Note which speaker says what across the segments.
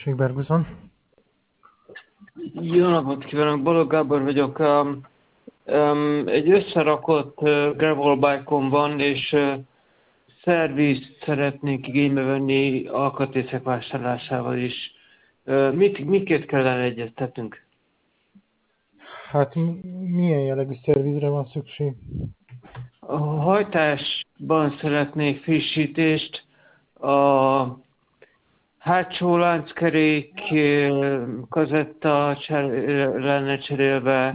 Speaker 1: Tessék, Berguzon.
Speaker 2: Jó napot kívánok, Balogh Gábor vagyok. Egy összerakott gravel bike-om van, és szervizt szeretnék igénybe venni alkatrészek vásárlásával is. Miket kellene egyeztetnünk?
Speaker 1: Hát milyen jellegű szervizre van szükség?
Speaker 2: A hajtásban szeretnék frissítést, a hátsó lánckerék kazetta lenne cserélve,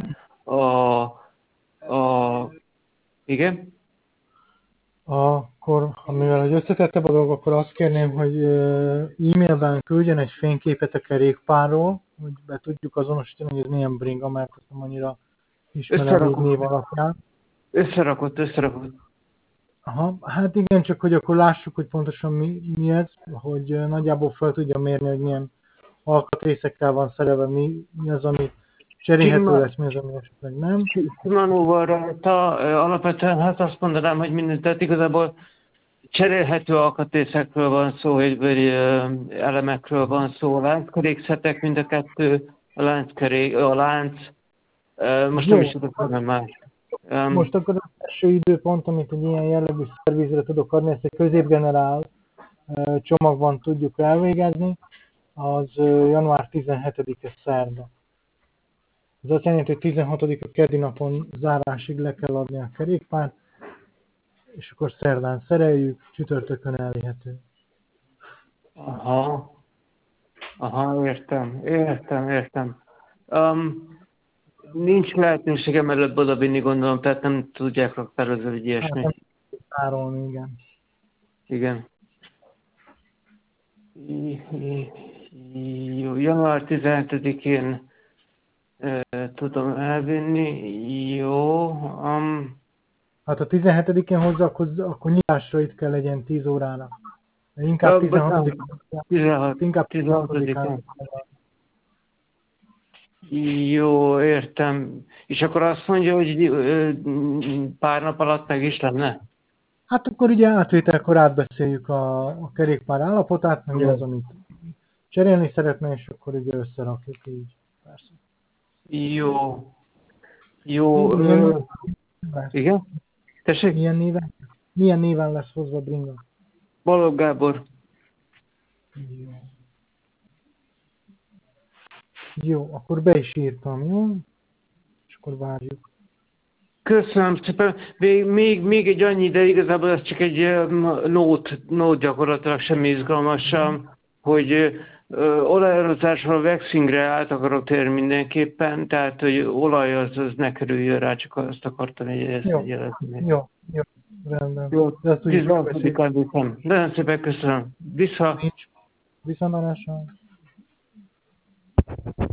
Speaker 2: igen?
Speaker 1: Akkor, mivel hogy összetettebb a dolog, akkor azt kérném, hogy e-mailben küldjen egy fényképet a kerékpárról, hogy be tudjuk azonosítani, hogy ez milyen bringa, mert azt nem annyira ismerem így név alapján.
Speaker 2: Összerakott.
Speaker 1: Aha, hát igen, csak hogy akkor lássuk, hogy pontosan mi ez, hogy nagyjából fel tudja mérni, hogy milyen alkatrészekkel van szerelve, mi az, ami cserélhető lesz, mi az, ami esetleg nem.
Speaker 2: Shimano van rajta, alapvetően hát azt mondanám, hogy mindent, tehát igazából cserélhető alkatrészekről van szó, vagy elemekről van szó, a lánckerékszetek mind a kettő, a lánc, most
Speaker 1: Jó.
Speaker 2: nem is tudok mondani más.
Speaker 1: Most akkor az első időpont, amit egy ilyen jellegű szervizre tudok adni, ezt egy középgenerál csomagban tudjuk elvégezni, az január 17-e szerda. Ez azt jelenti, hogy 16-a keddi napon zárásig le kell adni a kerékpárt, és akkor szerdán szereljük, csütörtökön elérhető.
Speaker 2: Aha, értem. Nincs lehetőségem előbb odavinni, gondolom, tehát nem tudják raktározni, hogy ilyesmi.
Speaker 1: Hát nem tárolni, igen.
Speaker 2: Igen. Jó, január 17-én tudom elvinni. Jó.
Speaker 1: Hát a 17-én hozzá, akkor nyitásra itt kell legyen 10 órára. Inkább 16-án. Inkább 16-án.
Speaker 2: Jó, értem. És akkor azt mondja, hogy pár nap alatt meg is lenne?
Speaker 1: Hát akkor ugye átvételkor átbeszéljük a kerékpár állapotát, meg az, amit cserélni szeretne, és akkor ugye összerakjuk így. Persze.
Speaker 2: Jó. Igen? Tessék?
Speaker 1: Milyen néven lesz hozva bringa?
Speaker 2: Balogh Gábor.
Speaker 1: Jó, akkor be is írtam, jó? És akkor várjuk.
Speaker 2: Köszönöm szépen. Még egy annyi, de igazából ez csak egy nót gyakorlatilag, semmi izgalmas, hogy olajozásról waxingre át akarok térni mindenképpen, tehát hogy olaj az ne kerüljön rá, csak azt akartam jelezni.
Speaker 1: Jó, rendben.
Speaker 2: Jó, 16-án viszem. Nagyon szépen köszönöm. Viszontlátásra.